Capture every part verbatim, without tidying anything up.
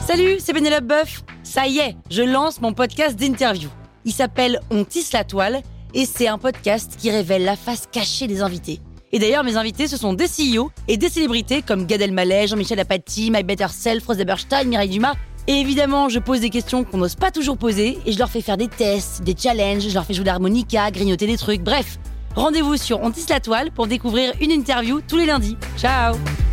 Salut, c'est Pénélope Boeuf. Ça y est, je lance mon podcast d'interview. Il s'appelle On tisse la toile et c'est un podcast qui révèle la face cachée des invités. Et d'ailleurs, mes invités, ce sont des C E O et des célébrités comme Gad Elmaleh, Jean-Michel Apathy, My Better Self, Rose Eberstein, Mireille Dumas. Et évidemment, je pose des questions qu'on n'ose pas toujours poser et je leur fais faire des tests, des challenges, je leur fais jouer de l'harmonica, grignoter des trucs, bref. Rendez-vous sur On tisse la toile pour découvrir une interview tous les lundis. Ciao!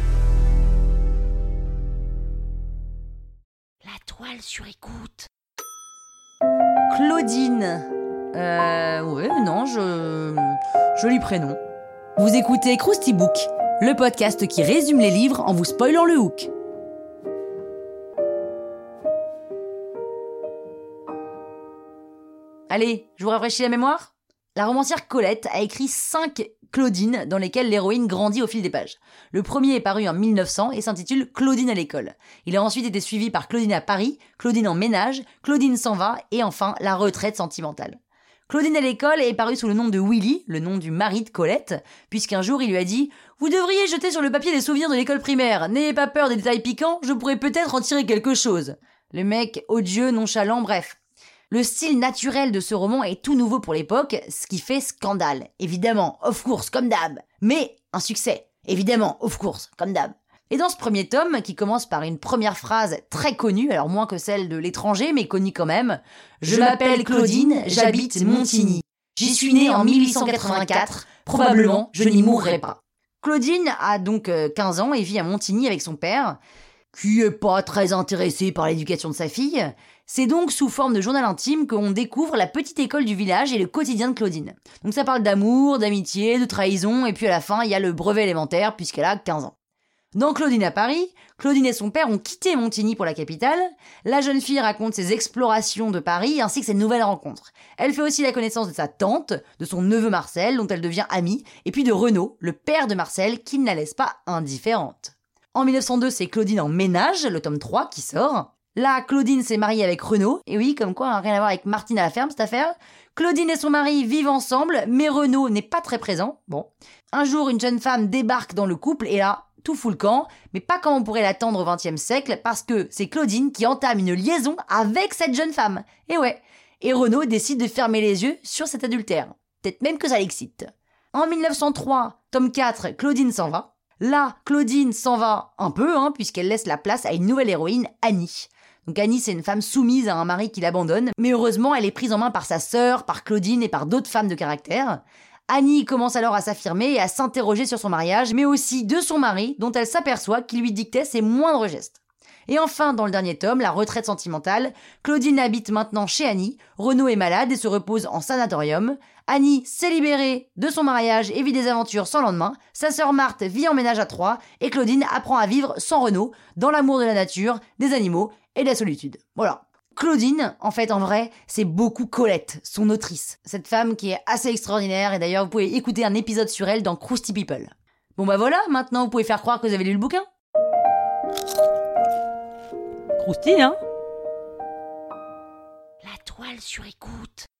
La toile sur écoute. Claudine. Euh... Ouais, non, je... Joli prénom. Vous écoutez Krusty Book, le podcast qui résume les livres en vous spoilant le hook. Allez, je vous rafraîchis la mémoire ? La romancière Colette a écrit cinq Claudine dans lesquelles l'héroïne grandit au fil des pages. Le premier est paru en mille neuf cents et s'intitule Claudine à l'école. Il a ensuite été suivi par Claudine à Paris, Claudine en ménage, Claudine s'en va et enfin La retraite sentimentale. Claudine à l'école est paru sous le nom de Willy, le nom du mari de Colette, puisqu'un jour il lui a dit « Vous devriez jeter sur le papier des souvenirs de l'école primaire. N'ayez pas peur des détails piquants, je pourrais peut-être en tirer quelque chose. » Le mec odieux, nonchalant, bref. Le style naturel de ce roman est tout nouveau pour l'époque, ce qui fait scandale. Évidemment, of course, comme d'hab. Mais un succès. Évidemment, of course, comme d'hab. Et dans ce premier tome, qui commence par une première phrase très connue, alors moins que celle de l'étranger, mais connue quand même, « Je m'appelle Claudine, j'habite Montigny. J'y suis née en mille huit cent quatre-vingt-quatre, probablement je n'y mourrai pas. » Claudine a donc quinze ans et vit à Montigny avec son père, qui est pas très intéressé par l'éducation de sa fille. C'est donc sous forme de journal intime qu'on découvre la petite école du village et le quotidien de Claudine. Donc ça parle d'amour, d'amitié, de trahison, et puis à la fin, il y a le brevet élémentaire puisqu'elle a quinze ans. Dans Claudine à Paris, Claudine et son père ont quitté Montigny pour la capitale. La jeune fille raconte ses explorations de Paris ainsi que ses nouvelles rencontres. Elle fait aussi la connaissance de sa tante, de son neveu Marcel, dont elle devient amie, et puis de Renaud, le père de Marcel, qui ne la laisse pas indifférente. En mille neuf cent deux, c'est Claudine en ménage, le tome trois, qui sort. Là, Claudine s'est mariée avec Renaud. Et oui, comme quoi, hein, rien à voir avec Martine à la ferme, cette affaire. Claudine et son mari vivent ensemble, mais Renaud n'est pas très présent. Bon. Un jour, une jeune femme débarque dans le couple, et là, tout fout le camp, mais pas comme on pourrait l'attendre au vingtième siècle, parce que c'est Claudine qui entame une liaison avec cette jeune femme. Et ouais. Et Renaud décide de fermer les yeux sur cet adultère. Peut-être même que ça l'excite. En mille neuf cent trois, tome quatre, Claudine s'en va. Là, Claudine s'en va un peu, hein, puisqu'elle laisse la place à une nouvelle héroïne, Annie. Donc Annie, c'est une femme soumise à un mari qui l'abandonne, mais heureusement, elle est prise en main par sa sœur, par Claudine et par d'autres femmes de caractère. Annie commence alors à s'affirmer et à s'interroger sur son mariage, mais aussi de son mari, dont elle s'aperçoit qu'il lui dictait ses moindres gestes. Et enfin, dans le dernier tome, La retraite sentimentale, Claudine habite maintenant chez Annie, Renaud est malade et se repose en sanatorium, Annie s'est libérée de son mariage et vit des aventures sans lendemain, sa sœur Marthe vit en ménage à trois, et Claudine apprend à vivre sans Renaud, dans l'amour de la nature, des animaux et de la solitude. Voilà. Claudine, en fait, en vrai, c'est beaucoup Colette, son autrice. Cette femme qui est assez extraordinaire, et d'ailleurs, vous pouvez écouter un épisode sur elle dans Krusty People. Bon bah voilà, maintenant vous pouvez faire croire que vous avez lu le bouquin. Krusty, hein ? La toile sur écoute.